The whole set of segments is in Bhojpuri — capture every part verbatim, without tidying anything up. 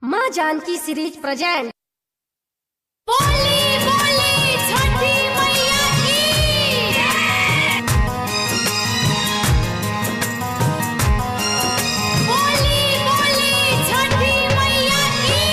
माँ जानकी सीरीज प्रेजेंट। बोली बोली छठी मैया की। बोली बोली छठी मैया की।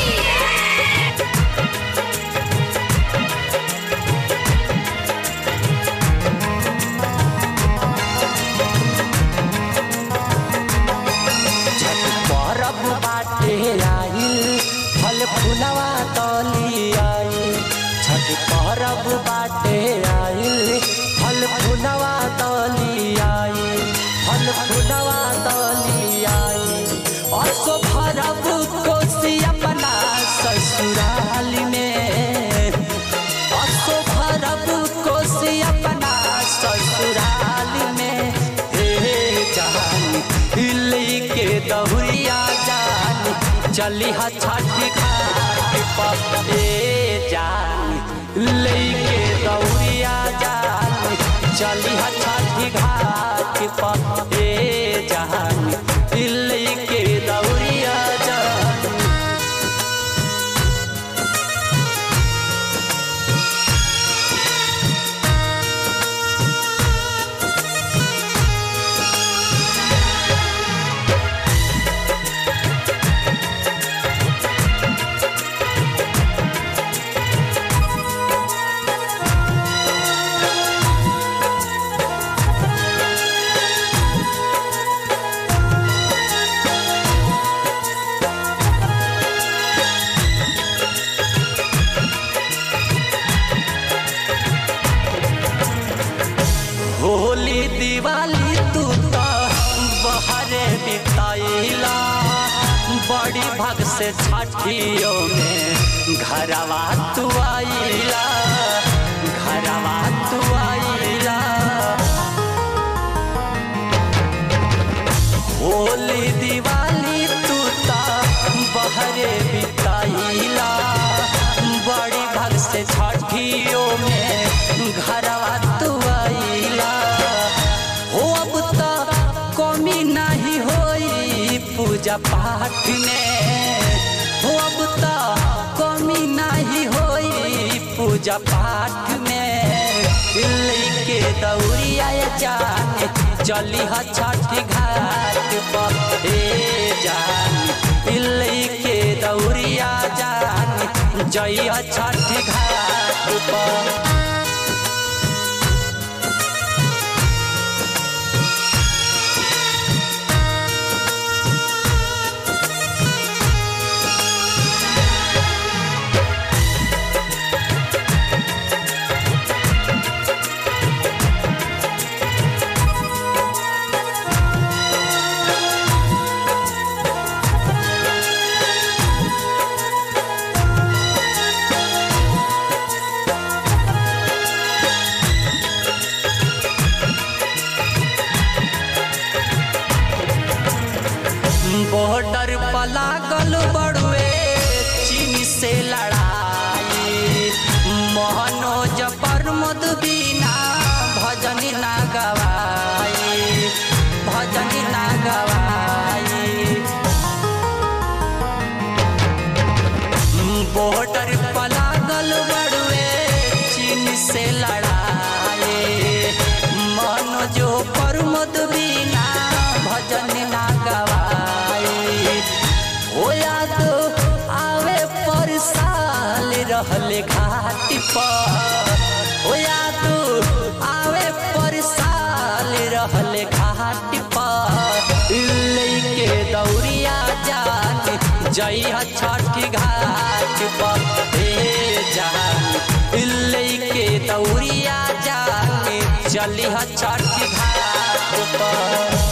परब बाटे आइल फल फुलवा तली आइल। छठ परब बाटे आइल फल फुलवा तली आइल। फल फुलवा तली आइल। असो भरब कोसी अपना ससुराल में। असो भरब कोसी अपना ससुराल में। हे जान के दहुरिया जान चली हा छठी घाट पर। ए जान लेके दहुरिया जान चली हा छठी घाट पर। ए जान लेके दहुरिया जान। होली दिवाली तू तो बहरे बिताइला। बड़ी भग से छठियों में घरवा तू आइला। घरवा तू आइला। होली दिवाली तू तो बहरे बिताइला। बड़ी भग से छठियों में घरवा तू आइला। हो अब तो कमी नहीं होई पूजा पाठ में। हो अब तो कमी नहीं होई पूजा पाठ में। लेके दौड़िया जाने चली हा छठी घाट पर। ए जान लेके दौड़िया जाने जइया छठी घाट पर। बॉर्डर पर लागल बड़ुए चीन से लड़ाई। मनोज प्रमोद बिना भजन ना गवाई। भजन ना गवाई। बॉर्डर पर लागल बड़ुए चीन से लड़ाई। मनोज प्रमोद बिना भजन ना गवाई। हो याद आवे पर साल रहले घाट पर। हो याद आवे पर साल रहले घाट पर। लेके दौड़िया जाने जइया छठी घाट पर। ए जान लेके दौड़िया जाने चलिया छठी घाट पर।